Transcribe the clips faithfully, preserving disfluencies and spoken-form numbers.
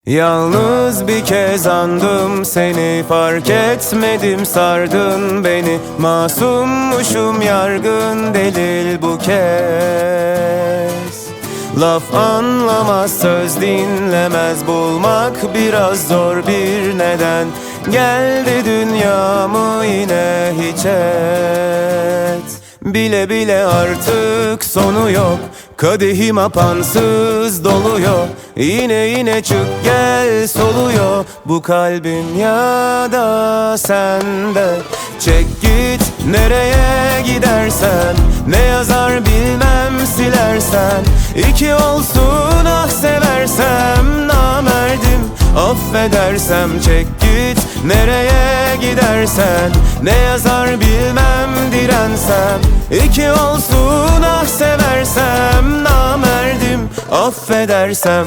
Yalnız bir kez andım seni, fark etmedim sardın beni. Masummuşum yargın delil bu kez. Laf anlamaz, söz dinlemez, bulmak biraz zor bir neden. Geldi dünyamı yine hiç et. Bile bile artık sonu yok, kadehim apansız doluyor. Yine yine çık gel soluyor bu kalbim ya da sende. Çek git nereye gidersen, ne yazar bilmem silersen. İki olsun ah seversem, namerdim affedersem. Çek git nereye gidersen, ne yazar bilmem dirensem. İki olsun ah seversem, namerdim affedersem.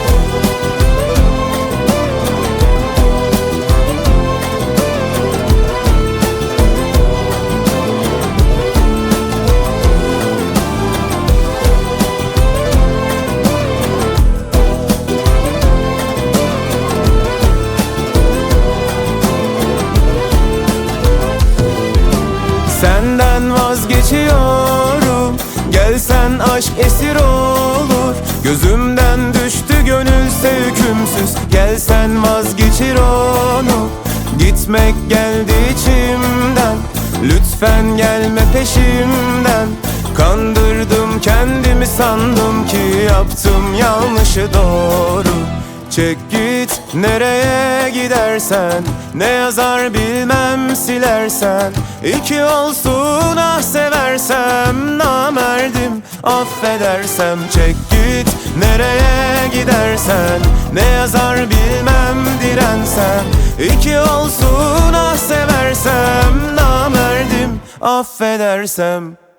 Senden vazgeçiyorum, gelsen aşk esir olur. Gözümden düştü gönülse hükümsüz, gelsen vazgeçir onu. Gitmek geldi içimden, lütfen gelme peşimden. Kandırdım kendimi, sandım ki yaptım yanlışı doğru. Çek git nereye gidersen, ne yazar bilmem silersen. İki olsun ah seversem, namerdim affedersem. Çek git nereye gidersen, ne yazar bilmem dirensem. İki olsun ah seversem, namerdim affedersem.